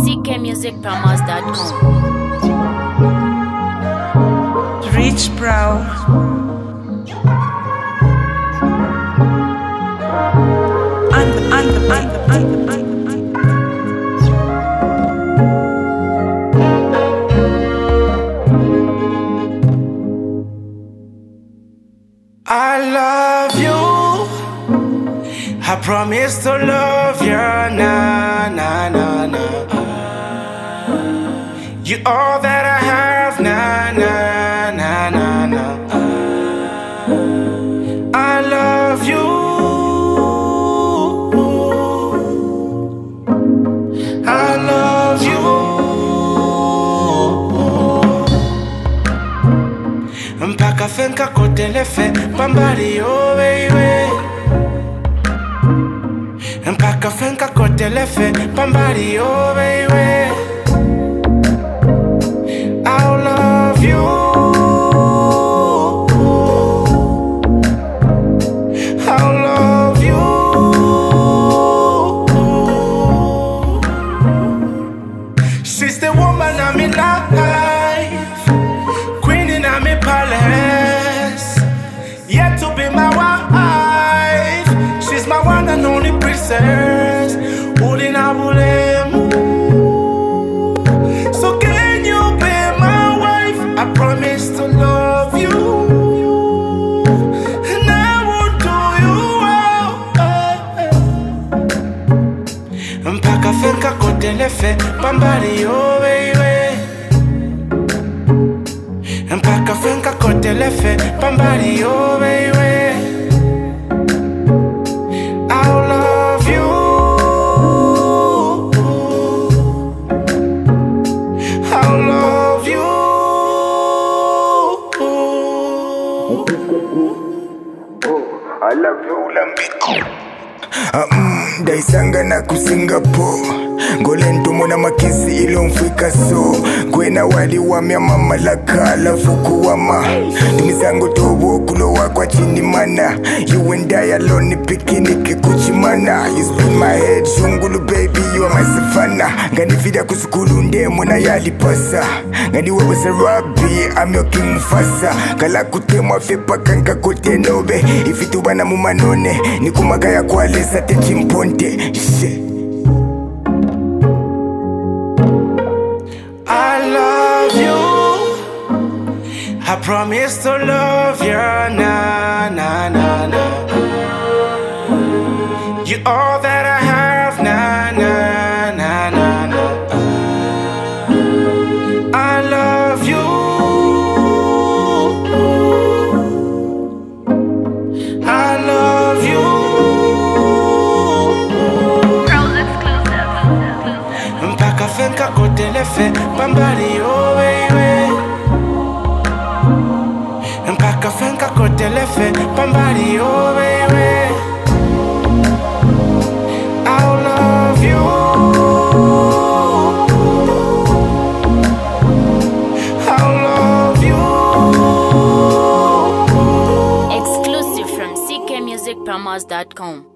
ckmusicpromos.com. Rich Brown. I love you. I promise to love you, na na na na. You all that I have, na na na na na. I love you. I love you. Mpaka fenka kotelefe pambari oh baby. Mpaka fenka kotelefe pambari oh baby. I'll love you. I'll love you. She's the woman I'm in life, queen in my palace, yet to be my wife. She's my one and only princess. Ulina bulemu. So can you be my wife? I promise to love you, and I won't do you wrong. Mpaka fenka kotelefe pambari oh baby. Mpaka fenka kotelefe pambari oh baby. I'll love you. I'll love you. I love you, Lambiko. Daisanga na ku Singapore. Ngolento mona makisi ilomfika so. Gwena wali wa mya mama laka la fuku wama. Tumizango tobo kulo wakwa chini mana. You and I alone picnic kuchimana. You spin my head shungulu baby you are my savannah. Ngani vida kusukulu nde mona yali pasa. Ngani wewe se rugby I'm your king Mufasa. Kala kutemwa fepa kanka kote nobe. Ifitu bana mumanone ni kumagaya kwa lesa te chimponte. Shit. I love you. I promise to love you, na na na na. You all that I have, na na na na na. I love you. I love you. Mpaka fenka kotelefe pambari oh baby. Mpaka fenka kotelefe pambari oh baby. I'll love you. I'll love you. Exclusive from ckmusicpromos.com.